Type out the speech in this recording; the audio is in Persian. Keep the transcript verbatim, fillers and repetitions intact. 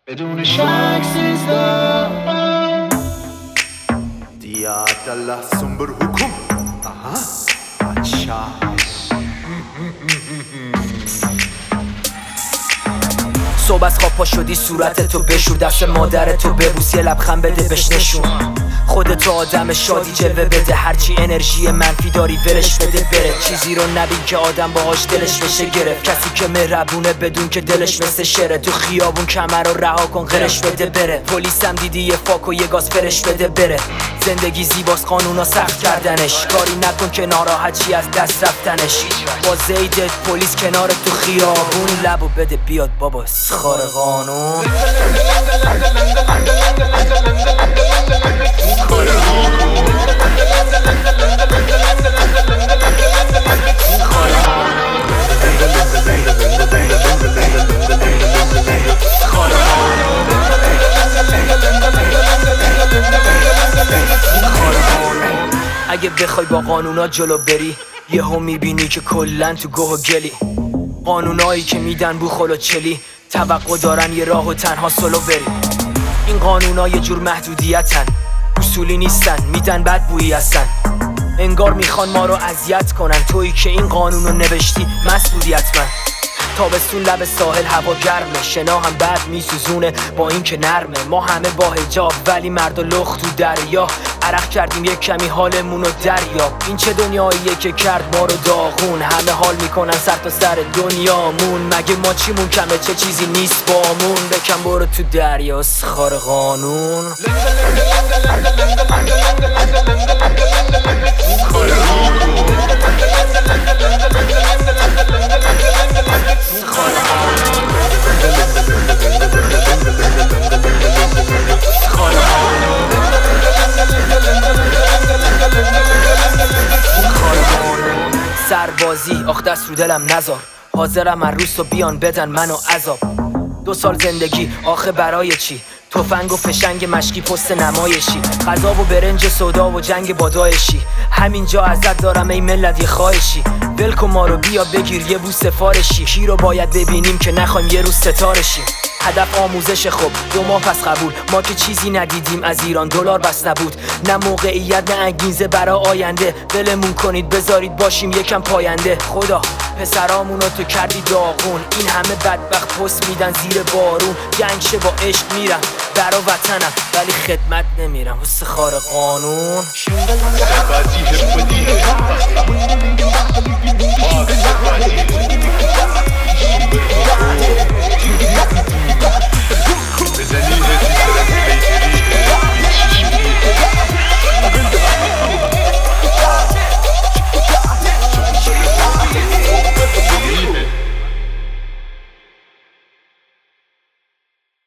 بدون شک سیزده دیاد الله سنبر حکم آها بادشاه صبح از خواب پا شدی صورت تو بشور، دست مادر تو ببوس، یه لبخند بده بهش نشون. خودتو آدم شادی جلوه بده، هرچی انرژی منفی داری ولش بده بره. چیزی رو نبین که آدم باهاش دلش بشه گرفت، کسی که مهربونه بدون که دلش مثل شره. تو خیابون کمر رو رها کن غرش بده بره. پلیسم دیدی یه فاک و یه گاز فرش بده بره. زندگی زیباست قانونا سخت کردنش، کاری نکن که ناراحت چی از دست رفتنش. با زیدت پلیس کنار تو خیابون، لبو بده بیاد بابا خار قانون. اگه بخوای با قانونا جلو بری، یهو میبینی که کلن تو گوه و گلی. قانونایی که میدن بو خلو چلی، توقع دارن یه راه و تنها سلو بری. این قانونا یه جور محدودیتن، اصولی نیستن، میدن بد بویی هستن. انگار میخوان ما رو اذیت کنن، تویی که این قانونو نوشتی مسئولی حتما. تابستون لب ساحل هوا گرمه، شنا هم بد میسوزونه با این که نرمه. ما همه با حجاب ولی مرد و لخت تو دریا، عرق کردیم یک کمی حالمونو دریا. این چه دنیاییه که کرد ما رو داغون، همه حال میکنن سر تا سر دنیامون. مگه ما چیمون کمه، چه چیزی نیست بامون. بکن برو تو دریا خار قانون. سربازی آخ دست رو دلم نذار، حاضرم هر روز تو بیان بدن منو عذاب. دو سال زندگی آخه برای چی؟ تفنگ و فشنگ مشکی پست نمایشی، غذا و برنج سودا و جنگ با داعشی. همینجا ازت دارم ای ملت یه خواهشی، ولکو ما رو بیا بگیر یه بو سفارشی. کی رو باید ببینیم که نخوایم یه روز ستارشیم؟ هدف آموزش خوب دو ماه پس قبول، ما که چیزی ندیدیم از ایران دلار بس نبود. نه موقعیت نه انگیزه برا آینده، ولمون کنید بذارید باشیم یکم پاینده. خدا پسرامونو تو کردی داغون، این همه بدبخت پست میدن زیر بارون. جنگ شه با عشق میرم برا وطنم، ولی خدمت نمیرم واسه خار قانون.